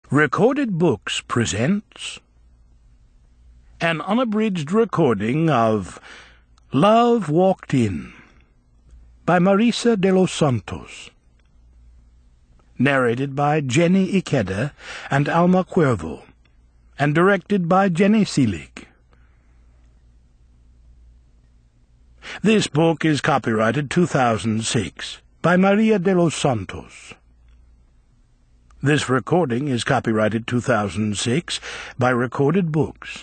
Recorded Books presents an unabridged recording of Love Walked In by Marisa de los Santos, narrated by Jenny Ikeda and Alma Cuervo, and directed by Jenny Seelig. This book is copyrighted 2006 by Maria de los Santos. This recording is copyrighted 2006 by Recorded Books.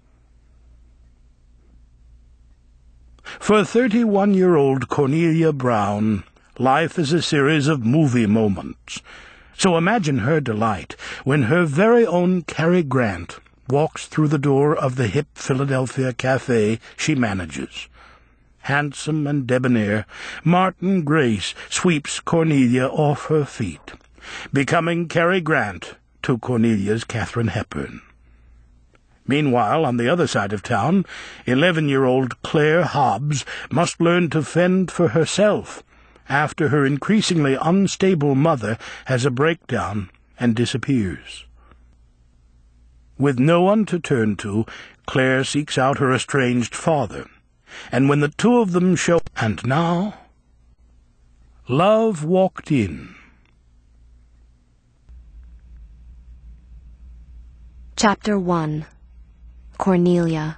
For 31-year-old Cornelia Brown, life is a series of movie moments. So imagine her delight when her very own Cary Grant walks through the door of the hip Philadelphia cafe she manages. Handsome and debonair, Martin Grace sweeps Cornelia off her feet, becoming Cary Grant to Cornelia's Katharine Hepburn. Meanwhile, on the other side of town, 11-year-old Claire Hobbs must learn to fend for herself after her increasingly unstable mother has a breakdown and disappears. With no one to turn to, Claire seeks out her estranged father, and when the two of them show... And now, Love Walked In. Chapter 1. Cornelia.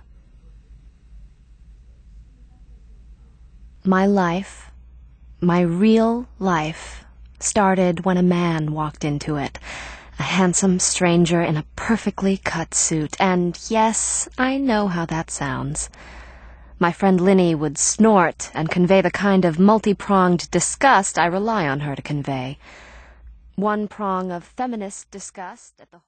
My life, my real life, started when a man walked into it, a handsome stranger in a perfectly cut suit, and yes, I know how that sounds. My friend Linny would snort and convey the kind of multi-pronged disgust I rely on her to convey. One prong of feminist disgust at the